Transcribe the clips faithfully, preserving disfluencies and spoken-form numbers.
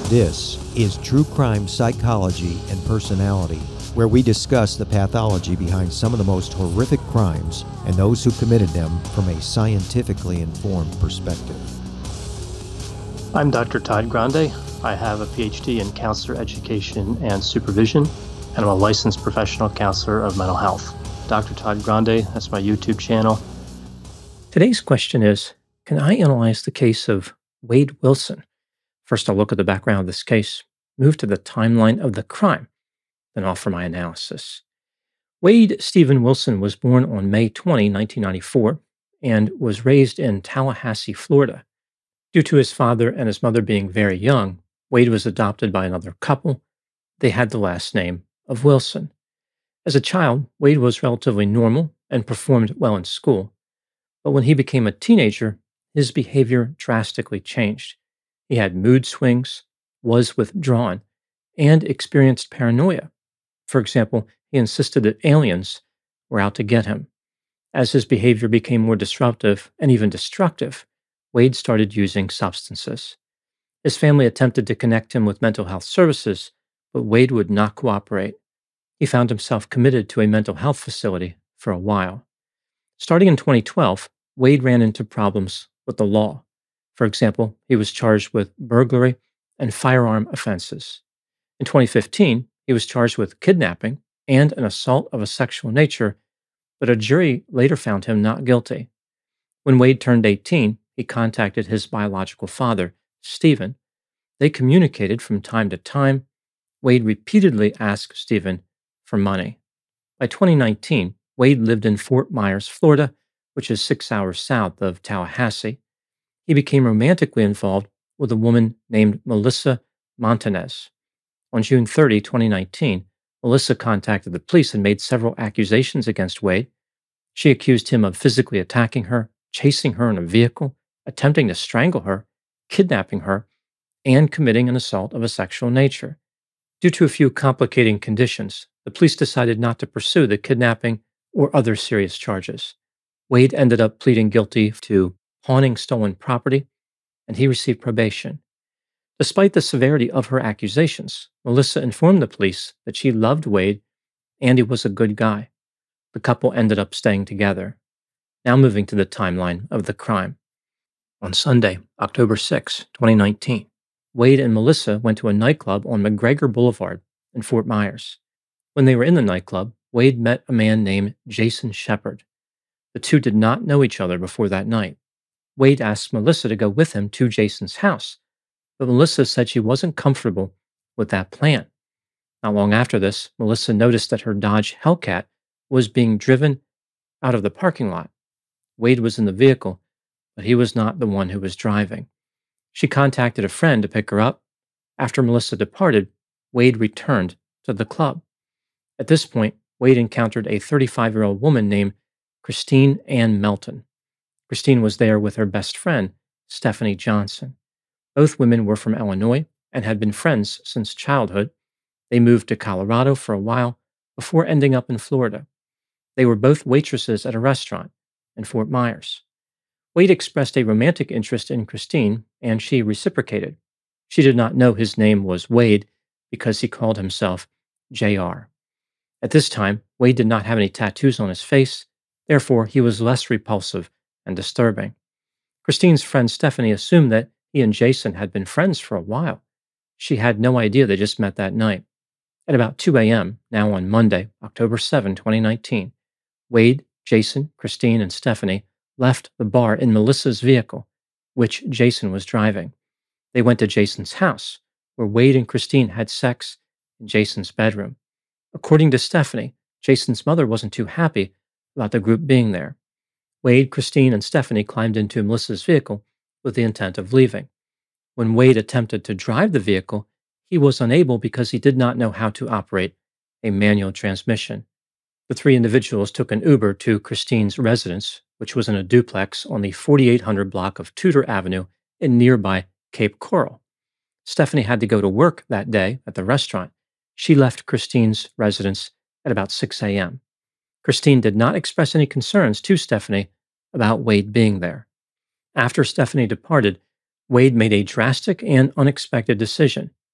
This is True Crime Psychology and Personality, where we discuss the pathology behind some of the most horrific crimes and those who committed them from a scientifically informed perspective. I'm Doctor Todd Grande. I have a P H D in counselor education and supervision, and I'm a licensed professional counselor of mental health. Doctor Todd Grande, that's my YouTube channel. Today's question is, can I analyze the case of Wade Wilson? First, I'll look at the background of this case, move to the timeline of the crime, then offer my analysis. Wade Stephen Wilson was born on May twentieth, nineteen ninety-four, and was raised in Tallahassee, Florida. Due to his father and his mother being very young, Wade was adopted by another couple. They had the last name of Wilson. As a child, Wade was relatively normal and performed well in school. But when he became a teenager, his behavior drastically changed. He had mood swings, was withdrawn, and experienced paranoia. For example, he insisted that aliens were out to get him. As his behavior became more disruptive and even destructive, Wade started using substances. His family attempted to connect him with mental health services, but Wade would not cooperate. He found himself committed to a mental health facility for a while. Starting in twenty twelve, Wade ran into problems with the law. For example, he was charged with burglary and firearm offenses. In twenty fifteen, he was charged with kidnapping and an assault of a sexual nature, but a jury later found him not guilty. When Wade turned eighteen, he contacted his biological father, Stephen. They communicated from time to time. Wade repeatedly asked Stephen for money. By twenty nineteen, Wade lived in Fort Myers, Florida, which is six hours south of Tallahassee. He became romantically involved with a woman named Melissa Montanez. On June thirtieth, twenty nineteen, Melissa contacted the police and made several accusations against Wade. She accused him of physically attacking her, chasing her in a vehicle, attempting to strangle her, kidnapping her, and committing an assault of a sexual nature. Due to a few complicating conditions, the police decided not to pursue the kidnapping or other serious charges. Wade ended up pleading guilty to pawning stolen property, and he received probation. Despite the severity of her accusations, Melissa informed the police that she loved Wade and he was a good guy. The couple ended up staying together. Now moving to the timeline of the crime. On Sunday, October sixth, twenty nineteen, Wade and Melissa went to a nightclub on McGregor Boulevard in Fort Myers. When they were in the nightclub, Wade met a man named Jason Shepard. The two did not know each other before that night. Wade asked Melissa to go with him to Jason's house, but Melissa said she wasn't comfortable with that plan. Not long after this, Melissa noticed that her Dodge Hellcat was being driven out of the parking lot. Wade was in the vehicle, but he was not the one who was driving. She contacted a friend to pick her up. After Melissa departed, Wade returned to the club. At this point, Wade encountered a thirty-five-year-old woman named Christine Ann Melton. Christine was there with her best friend, Stephanie Johnson. Both women were from Illinois and had been friends since childhood. They moved to Colorado for a while before ending up in Florida. They were both waitresses at a restaurant in Fort Myers. Wade expressed a romantic interest in Christine, and she reciprocated. She did not know his name was Wade because he called himself J R. At this time, Wade did not have any tattoos on his face, therefore he was less repulsive and disturbing. Christine's friend Stephanie assumed that he and Jason had been friends for a while. She had no idea they just met that night. At about two a.m., now on Monday, October seventh, twenty nineteen, Wade, Jason, Christine, and Stephanie left the bar in Melissa's vehicle, which Jason was driving. They went to Jason's house, where Wade and Christine had sex in Jason's bedroom. According to Stephanie, Jason's mother wasn't too happy about the group being there. Wade, Christine, and Stephanie climbed into Melissa's vehicle with the intent of leaving. When Wade attempted to drive the vehicle, he was unable because he did not know how to operate a manual transmission. The three individuals took an Uber to Christine's residence, which was in a duplex on the forty-eight hundred block of Tudor Avenue in nearby Cape Coral. Stephanie had to go to work that day at the restaurant. She left Christine's residence at about six a.m. Christine did not express any concerns to Stephanie about Wade being there. After Stephanie departed, Wade made a drastic and unexpected decision.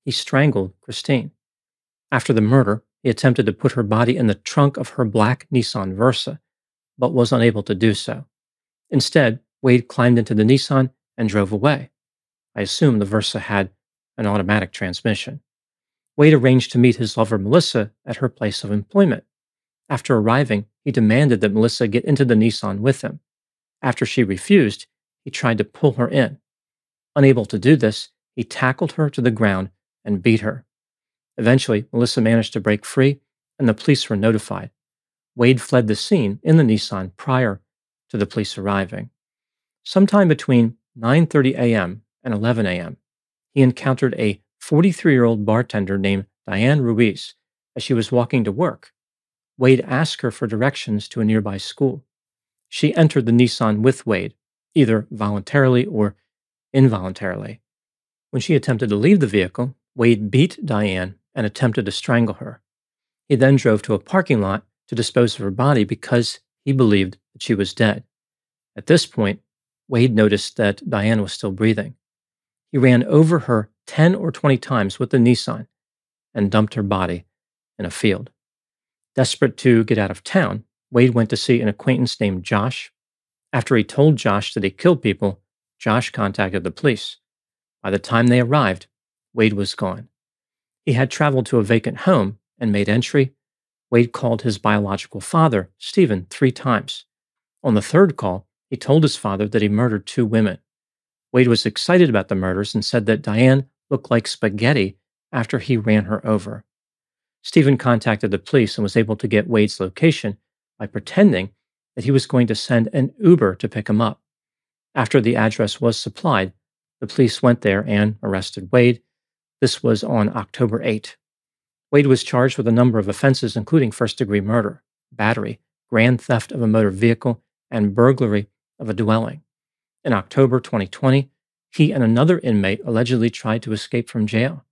He strangled Christine. After the murder, he attempted to put her body in the trunk of her black Nissan Versa, but was unable to do so. Instead, Wade climbed into the Nissan and drove away. I assume the Versa had an automatic transmission. Wade arranged to meet his lover Melissa at her place of employment. After arriving, he demanded that Melissa get into the Nissan with him. After she refused, he tried to pull her in. Unable to do this, he tackled her to the ground and beat her. Eventually, Melissa managed to break free, and the police were notified. Wade fled the scene in the Nissan prior to the police arriving. Sometime between nine thirty a.m. and eleven a.m., he encountered a forty-three-year-old bartender named Diane Ruiz as she was walking to work. Wade asked her for directions to a nearby school. She entered the Nissan with Wade, either voluntarily or involuntarily. When she attempted to leave the vehicle, Wade beat Diane and attempted to strangle her. He then drove to a parking lot to dispose of her body because he believed that she was dead. At this point, Wade noticed that Diane was still breathing. He ran over her ten or twenty times with the Nissan and dumped her body in a field. Desperate to get out of town, Wade went to see an acquaintance named Josh. After he told Josh that he killed people, Josh contacted the police. By the time they arrived, Wade was gone. He had traveled to a vacant home and made entry. Wade called his biological father, Stephen, three times. On the third call, he told his father that he murdered two women. Wade was excited about the murders and said that Diane looked like spaghetti after he ran her over. Stephen contacted the police and was able to get Wade's location by pretending that he was going to send an Uber to pick him up. After the address was supplied, the police went there and arrested Wade. This was on October eighth. Wade was charged with a number of offenses, including first-degree murder, battery, grand theft of a motor vehicle, and burglary of a dwelling. In October twenty twenty, he and another inmate allegedly tried to escape from jail.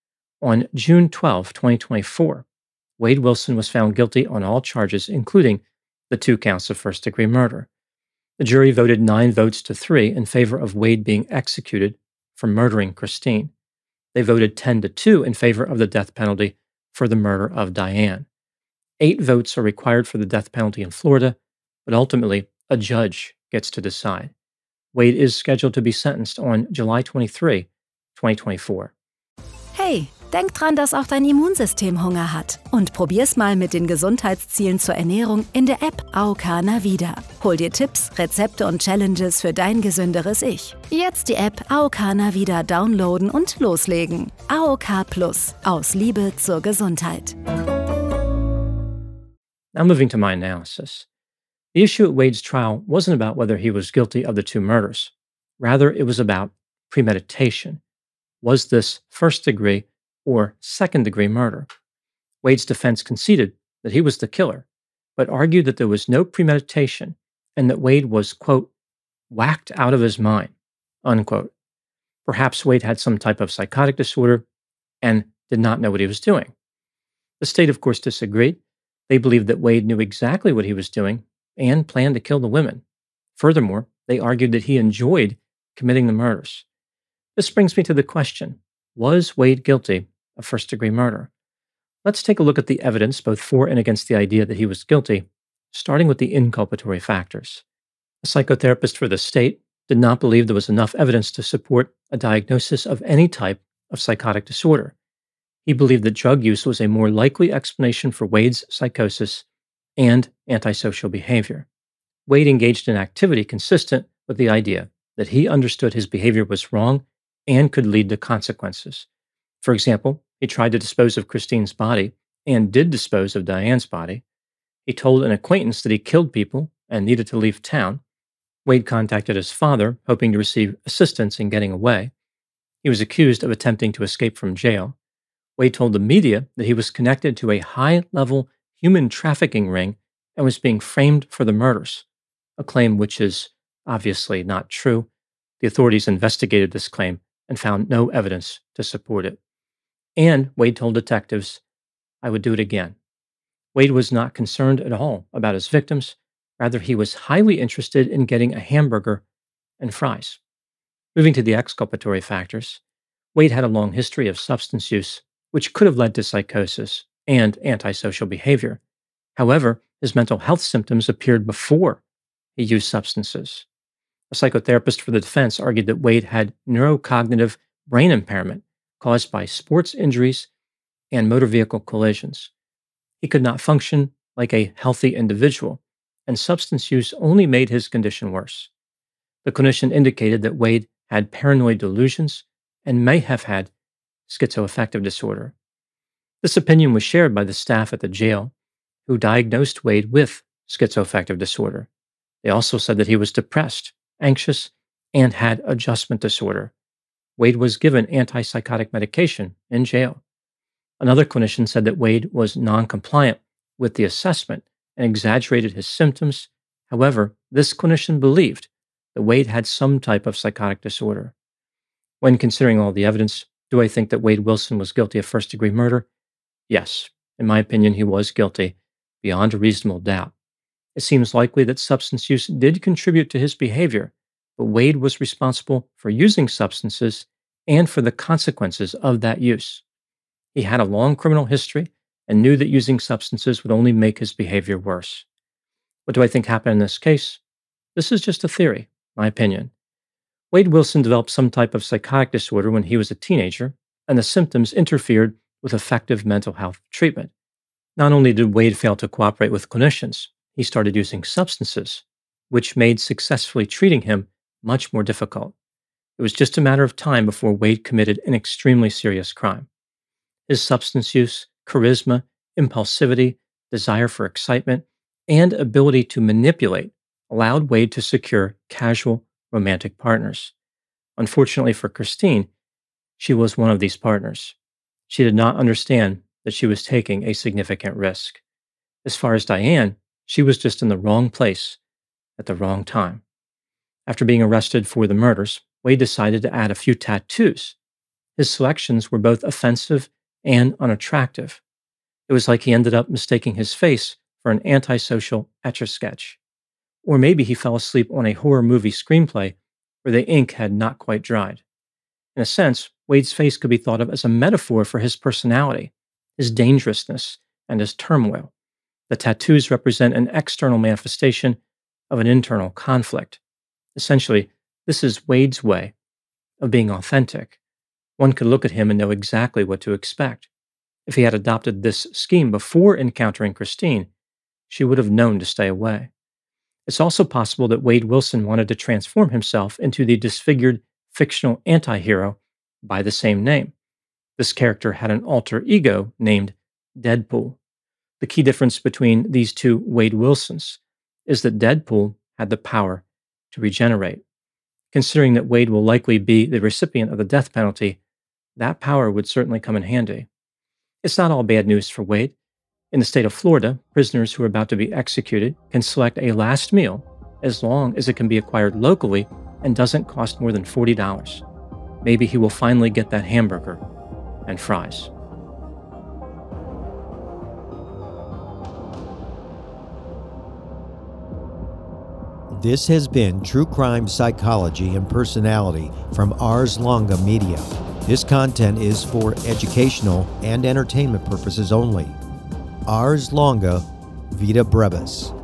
On June twelfth, twenty twenty-four, Wade Wilson was found guilty on all charges, including the two counts of first-degree murder. The jury voted nine votes to three in favor of Wade being executed for murdering Christine. They voted ten to two in favor of the death penalty for the murder of Diane. Eight votes are required for the death penalty in Florida, but ultimately, a judge gets to decide. Wade is scheduled to be sentenced on July twenty-third, twenty twenty-four. Hey, denk dran, dass auch dein Immunsystem Hunger hat. Und probier's mal mit den Gesundheitszielen zur Ernährung in der App A O K Navida. Hol dir Tipps, Rezepte und Challenges für dein gesünderes Ich. Jetzt die App A O K Navida downloaden und loslegen. A O K Plus. Aus Liebe zur Gesundheit. Now moving to my analysis. The issue at Wade's trial wasn't about whether he was guilty of the two murders. Rather, it was about premeditation. Was this first-degree or second-degree murder? Wade's defense conceded that he was the killer, but argued that there was no premeditation and that Wade was, quote, whacked out of his mind, unquote. Perhaps Wade had some type of psychotic disorder and did not know what he was doing. The state, of course, disagreed. They believed that Wade knew exactly what he was doing and planned to kill the women. Furthermore, they argued that he enjoyed committing the murders. This brings me to the question, was Wade guilty of first-degree murder? Let's take a look at the evidence both for and against the idea that he was guilty, starting with the inculpatory factors. A psychotherapist for the state did not believe there was enough evidence to support a diagnosis of any type of psychotic disorder. He believed that drug use was a more likely explanation for Wade's psychosis and antisocial behavior. Wade engaged in activity consistent with the idea that he understood his behavior was wrong and could lead to consequences. For example, he tried to dispose of Christine's body and did dispose of Diane's body. He told an acquaintance that he killed people and needed to leave town. Wade contacted his father, hoping to receive assistance in getting away. He was accused of attempting to escape from jail. Wade told the media that he was connected to a high-level human trafficking ring and was being framed for the murders, a claim which is obviously not true. The authorities investigated this claim and found no evidence to support it. And Wade told detectives, I would do it again. Wade was not concerned at all about his victims. Rather, he was highly interested in getting a hamburger and fries. Moving to the exculpatory factors, Wade had a long history of substance use, which could have led to psychosis and antisocial behavior. However, his mental health symptoms appeared before he used substances. A psychotherapist for the defense argued that Wade had neurocognitive brain impairment caused by sports injuries and motor vehicle collisions. He could not function like a healthy individual, and substance use only made his condition worse. The clinician indicated that Wade had paranoid delusions and may have had schizoaffective disorder. This opinion was shared by the staff at the jail, who diagnosed Wade with schizoaffective disorder. They also said that he was depressed, anxious, and had adjustment disorder. Wade was given antipsychotic medication in jail. Another clinician said that Wade was non-compliant with the assessment and exaggerated his symptoms. However, this clinician believed that Wade had some type of psychotic disorder. When considering all the evidence, do I think that Wade Wilson was guilty of first-degree murder? Yes, in my opinion, he was guilty, beyond a reasonable doubt. It seems likely that substance use did contribute to his behavior, but Wade was responsible for using substances and for the consequences of that use. He had a long criminal history and knew that using substances would only make his behavior worse. What do I think happened in this case? This is just a theory, my opinion. Wade Wilson developed some type of psychotic disorder when he was a teenager, and the symptoms interfered with effective mental health treatment. Not only did Wade fail to cooperate with clinicians, he started using substances, which made successfully treating him much more difficult. It was just a matter of time before Wade committed an extremely serious crime. His substance use, charisma, impulsivity, desire for excitement, and ability to manipulate allowed Wade to secure casual, romantic partners. Unfortunately for Christine, she was one of these partners. She did not understand that she was taking a significant risk. As far as Diane, she was just in the wrong place at the wrong time. After being arrested for the murders, Wade decided to add a few tattoos. His selections were both offensive and unattractive. It was like he ended up mistaking his face for an antisocial Etch-a-Sketch. Or maybe he fell asleep on a horror movie screenplay where the ink had not quite dried. In a sense, Wade's face could be thought of as a metaphor for his personality, his dangerousness, and his turmoil. The tattoos represent an external manifestation of an internal conflict. Essentially, this is Wade's way of being authentic. One could look at him and know exactly what to expect. If he had adopted this scheme before encountering Christine, she would have known to stay away. It's also possible that Wade Wilson wanted to transform himself into the disfigured fictional anti-hero by the same name. This character had an alter ego named Deadpool. The key difference between these two Wade Wilsons is that Deadpool had the power to regenerate. Considering that Wade will likely be the recipient of the death penalty, that power would certainly come in handy. It's not all bad news for Wade. In the state of Florida, prisoners who are about to be executed can select a last meal as long as it can be acquired locally and doesn't cost more than forty dollars. Maybe he will finally get that hamburger and fries. This has been True Crime Psychology and Personality from Ars Longa Media. This content is for educational and entertainment purposes only. Ars Longa Vita Brevis.